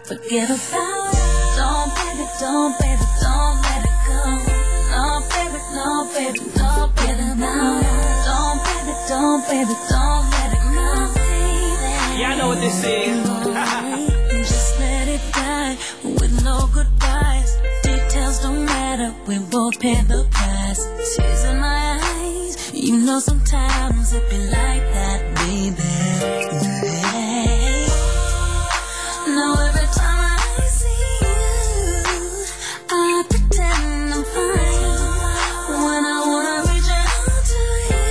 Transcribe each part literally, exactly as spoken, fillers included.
forget about it. Don't, baby, don't, baby, don't let it go. No, baby, no, baby, no, baby, no. Don't, baby, don't, baby, don't let it go. Yeah, I know what this is. Just let it die with no goodbyes. Details don't matter, we both pay the price. Tears in my eyes, you know sometimes it be like that, baby. Hey. Now every time I see you, I pretend I'm fine. When I wanna reach out to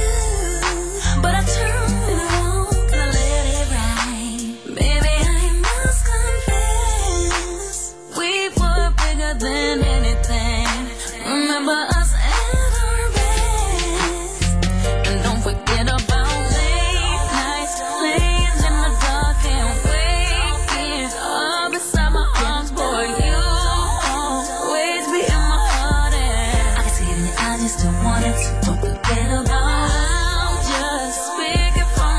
you, but I turn it around, I let it ride. Baby, I must confess, we were bigger than anything. Remember us at our best, and don't forget about late nights, laying in the dark and waking up beside my arms, boy. You always be in my heart, and I can see it in your eyes, you still want it, so don't forget about it. I'm just speaking from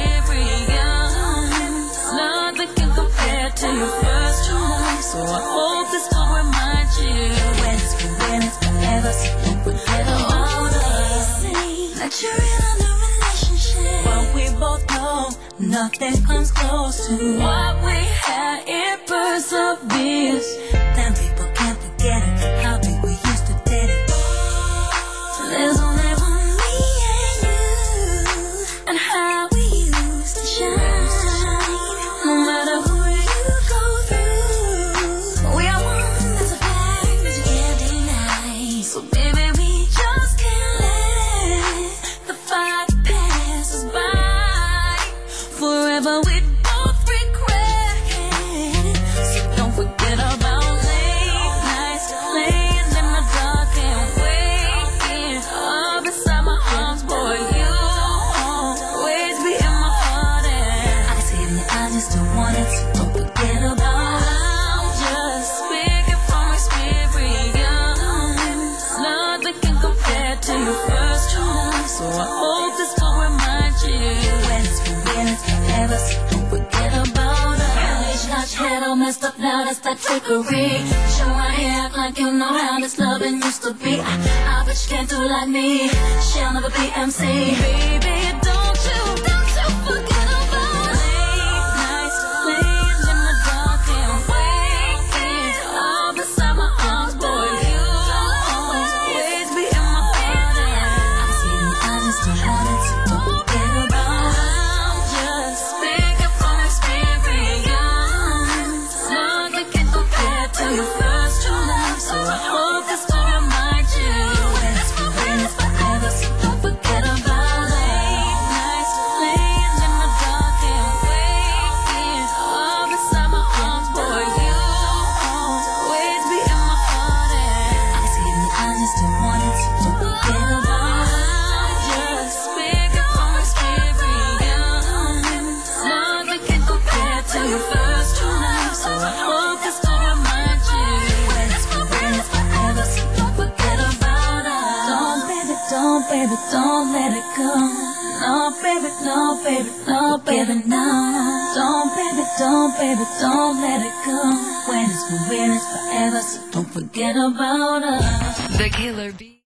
experience. Nothing can compare to your first choice, so I hope this will remind you when it's been, when it's forever, so don't forget about us. That you're in a relationship, but we both know nothing comes close to what we had. It perseveres. Then people can't forget it, how big we used to date it. There's only one me and you, and how we used to shine. No matter who you go through, we are one, that's a fact that you can't deny. So baby, we just can't let the fire pass us by. Forever we both regret it. So don't forget about late nights, laying in the dark and waking up beside my arms, boy. You always be in my heart, and I can see it in your eyes, you still want it, so don't forget about it. I'm just speaking from experience. Nothing can compare to your first choice, so I hope this will remind you when it's been, when it's forever, so don't forget about it. You got your head all messed up now, that's that trickery. Show my hair, act like you know how this loving used to be. I, I bet you can't do it like me, she'll never be M C. Baby, don't you, don't you forget about it. Late nights, laying in the dark and waking up beside my arms, boy. You always be in my heart, and I can see it in your eyes, you still want it, so don't forget about it. I'm just speaking from experience. Nothing can compare to your first true love, so I hope this will remind you when it's, when it's forever, so don't forget about it. Late nights, laying in the dark and waking up beside my arms, boy. You always be in my heart, and I can see it in your eyes, you still want it, so don't forget about it. I'm just speaking from experience. Nothing can compare to your first true love, so I hope this will remind you when it's, when it's forever, so don't forget about it. Don't, baby, don't, baby, don't let it go. No, baby, no, baby, no, baby, no. Don't, baby, don't, baby, don't let it go. When it's, when it's forever, so don't forget about us. The Killer Bee.